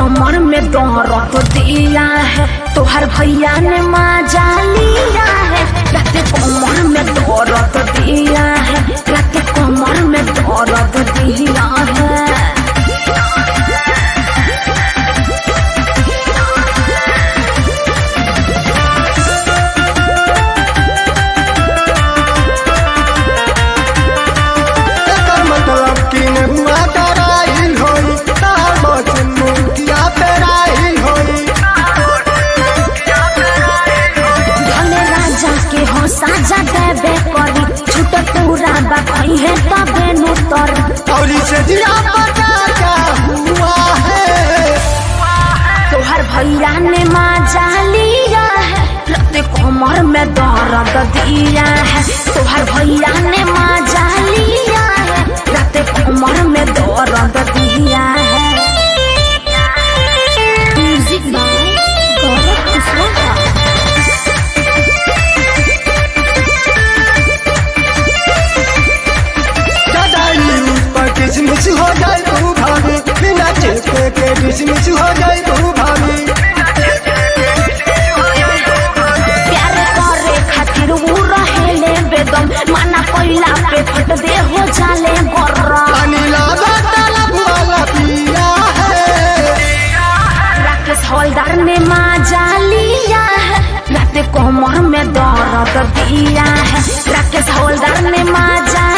कमर में दर्द दिया है, तोहर भैया ने मजा लिया है। रात कमर में दर्द दिया है, रात कमर में दर्द दिया है। साजा देबे करी छूट पूरा बाकी है तबे नुतर और से दिया पता क्या हुआ है। तोहर भैया ने मजा लिया है, रात कमर में दर्द दिया है। तोहर भैया ने मजा लिया है, रात कमर में दर्द दिया है। Music by Gaurav Kushwaha. Dismiss हो जाए तू भाभी, बिना चेपे के डिसमिस हो जाए तू भाभी। प्यार करे खातिर वो रहेले बेदम, माना कोइला पे फट दे हो जाले गोर्रा। पानी लागा तालाब वाला पिया है। राकेश हवलदार ने मजा लिया है, रात कमर में दर्द दिया है। राकेश हवलदार ने मजा